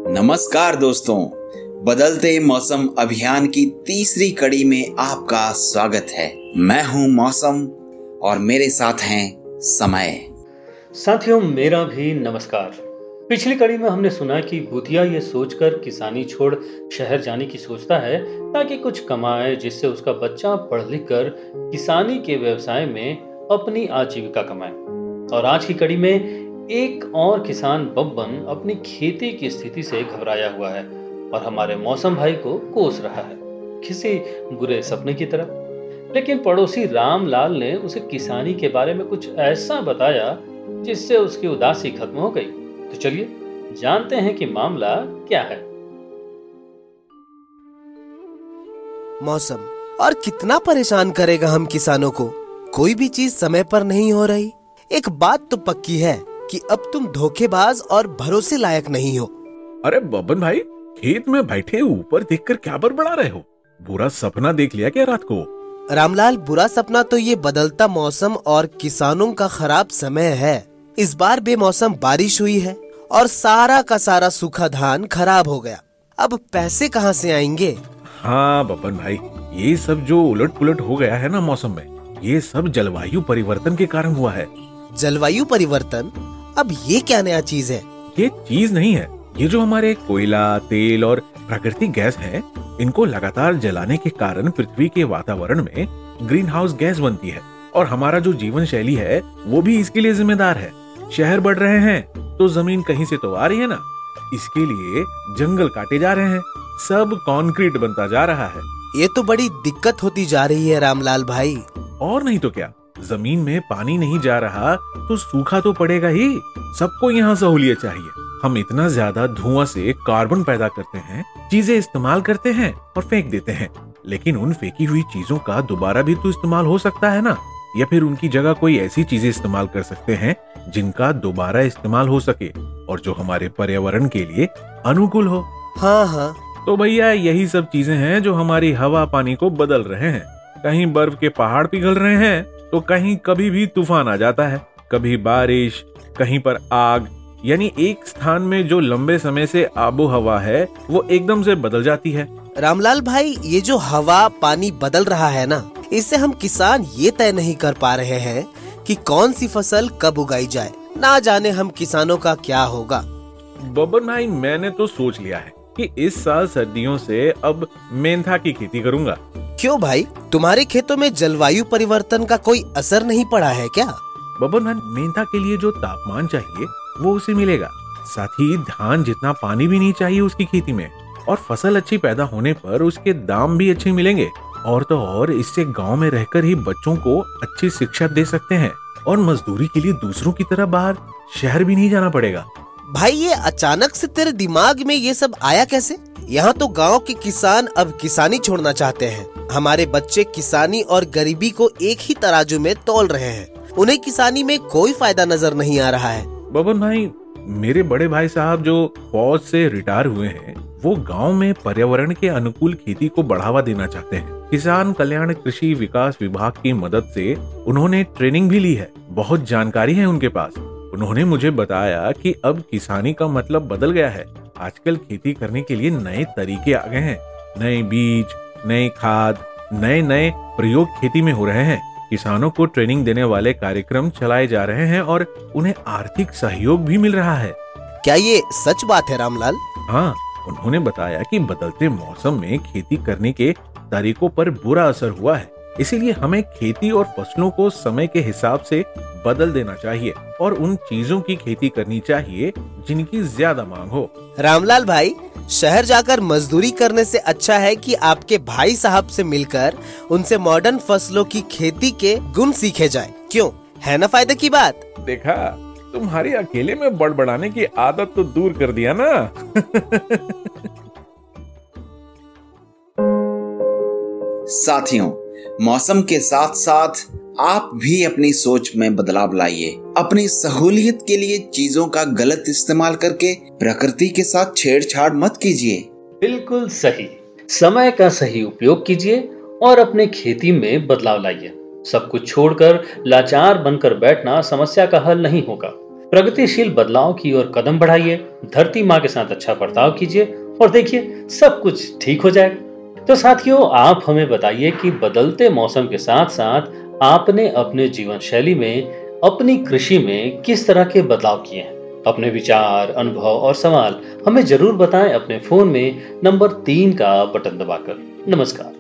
नमस्कार दोस्तों, बदलते मौसम अभियान की तीसरी कड़ी में आपका स्वागत है। मैं हूं मौसम और मेरे साथ हैं समय। साथियों, मेरा भी नमस्कार। पिछली कड़ी में हमने सुना कि भूतिया ये सोचकर किसानी छोड़ शहर जाने की सोचता है ताकि कुछ कमाए, जिससे उसका बच्चा पढ़ लिख कर किसानी के व्यवसाय में अपनी आजीविका कमाए। और आज की कड़ी में एक और किसान बब्बन अपनी खेती की स्थिति से घबराया हुआ है और हमारे मौसम भाई को कोस रहा है, किसी बुरे सपने की तरह। लेकिन पड़ोसी रामलाल ने उसे किसानी के बारे में कुछ ऐसा बताया जिससे उसकी उदासी खत्म हो गई। तो चलिए जानते हैं कि मामला क्या है। मौसम और कितना परेशान करेगा हम किसानों को। कोई भी चीज समय पर नहीं हो रही। एक बात तो पक्की है कि अब तुम धोखेबाज और भरोसे लायक नहीं हो। अरे बब्बन भाई, खेत में बैठे ऊपर देखकर क्या बड़बड़ा रहे हो? बुरा सपना देख लिया क्या रात को? रामलाल, बुरा सपना तो ये बदलता मौसम और किसानों का खराब समय है। इस बार बेमौसम बारिश हुई है और सारा का सारा सूखा धान खराब हो गया। अब पैसे कहाँ से आएंगे? हाँ बब्बन भाई, ये सब जो उलट पुलट हो गया है ना मौसम में, ये सब जलवायु परिवर्तन के कारण हुआ है। जलवायु परिवर्तन? अब ये क्या नया चीज है? ये चीज नहीं है। ये जो हमारे कोयला, तेल और प्राकृतिक गैस है, इनको लगातार जलाने के कारण पृथ्वी के वातावरण में ग्रीन हाउस गैस बनती है और हमारा जो जीवन शैली है वो भी इसके लिए जिम्मेदार है। शहर बढ़ रहे हैं तो जमीन कहीं से तो आ रही है ना, इसके लिए जंगल काटे जा रहे हैं, सब कंक्रीट बनता जा रहा है। ये तो बड़ी दिक्कत होती जा रही है रामलाल भाई। और नहीं तो क्या, जमीन में पानी नहीं जा रहा तो सूखा तो पड़ेगा ही। सबको यहाँ सहूलियत चाहिए। हम इतना ज्यादा धुआं से कार्बन पैदा करते हैं, चीजें इस्तेमाल करते हैं और फेंक देते हैं, लेकिन उन फेंकी हुई चीजों का दोबारा भी तो इस्तेमाल हो सकता है ना, या फिर उनकी जगह कोई ऐसी चीजें इस्तेमाल कर सकते हैं जिनका दोबारा इस्तेमाल हो सके और जो हमारे पर्यावरण के लिए अनुकूल हो। हाँ, तो भैया यही सब चीजें हैं जो हमारी हवा पानी को बदल रहे हैं। कहीं बर्फ के पहाड़ पिघल रहे हैं तो कहीं कभी भी तूफान आ जाता है, कभी बारिश, कहीं पर आग। यानी एक स्थान में जो लंबे समय से आबो हवा है वो एकदम से बदल जाती है। रामलाल भाई, ये जो हवा पानी बदल रहा है ना, इससे हम किसान ये तय नहीं कर पा रहे हैं कि कौन सी फसल कब उगाई जाए। ना जाने हम किसानों का क्या होगा। बब्बन भाई, मैंने तो सोच लिया है कि इस साल सर्दियों से अब मेंथा की खेती करूंगा। क्यों भाई, तुम्हारे खेतों में जलवायु परिवर्तन का कोई असर नहीं पड़ा है क्या? बब्बन भाई, मेंथा के लिए जो तापमान चाहिए वो उसे मिलेगा, साथ ही धान जितना पानी भी नहीं चाहिए उसकी खेती में, और फसल अच्छी पैदा होने पर उसके दाम भी अच्छे मिलेंगे। और तो और इससे गांव में रहकर ही बच्चों को अच्छी शिक्षा दे सकते हैं और मजदूरी के लिए दूसरों की तरह बाहर शहर भी नहीं जाना पड़ेगा। भाई, ये अचानक से तेरे दिमाग में ये सब आया कैसे? यहाँ तो गांव के किसान अब किसानी छोड़ना चाहते हैं। हमारे बच्चे किसानी और गरीबी को एक ही तराजू में तौल रहे हैं। उन्हें किसानी में कोई फायदा नजर नहीं आ रहा है। बब्बन भाई, मेरे बड़े भाई साहब जो फौज से रिटायर हुए हैं, वो गांव में पर्यावरण के अनुकूल खेती को बढ़ावा देना चाहते हैं। किसान कल्याण कृषि विकास विभाग की मदद से उन्होंने ट्रेनिंग भी ली है, बहुत जानकारी है उनके पास। उन्होंने मुझे बताया कि अब किसानी का मतलब बदल गया है। आजकल खेती करने के लिए नए तरीके आ गए हैं, नए बीज, नए खाद, नए प्रयोग खेती में हो रहे हैं। किसानों को ट्रेनिंग देने वाले कार्यक्रम चलाए जा रहे हैं और उन्हें आर्थिक सहयोग भी मिल रहा है। क्या ये सच बात है रामलाल? हाँ, उन्होंने बताया कि बदलते मौसम में खेती करने के तरीकों पर बुरा असर हुआ है, इसीलिए हमें खेती और फसलों को समय के हिसाब से बदल देना चाहिए और उन चीजों की खेती करनी चाहिए जिनकी ज्यादा मांग हो। रामलाल भाई, शहर जाकर मजदूरी करने से अच्छा है कि आपके भाई साहब से मिलकर उनसे मॉडर्न फसलों की खेती के गुण सीखे जाए। क्यों, है ना फायदे की बात? देखा, तुम्हारी अकेले में बड़बड़ाने की आदत तो दूर कर दिया ना। साथियों, मौसम के साथ साथ आप भी अपनी सोच में बदलाव लाइए। अपनी सहूलियत के लिए चीजों का गलत इस्तेमाल करके प्रकृति के साथ छेड़छाड़ मत कीजिए। बिल्कुल सही। समय का सही उपयोग कीजिए और अपने खेती में बदलाव लाइए। सब कुछ छोड़कर लाचार बनकर बैठना समस्या का हल नहीं होगा। प्रगतिशील बदलाव की ओर कदम बढ़ाइए, धरती माँ के साथ अच्छा बर्ताव कीजिए और देखिए सब कुछ ठीक हो जाएगा। तो साथियों, आप हमें बताइए कि बदलते मौसम के साथ साथ आपने अपने जीवन शैली में, अपनी कृषि में किस तरह के बदलाव किए हैं। अपने विचार, अनुभव और सवाल हमें जरूर बताएं अपने फोन में नंबर 3 का बटन दबाकर। नमस्कार।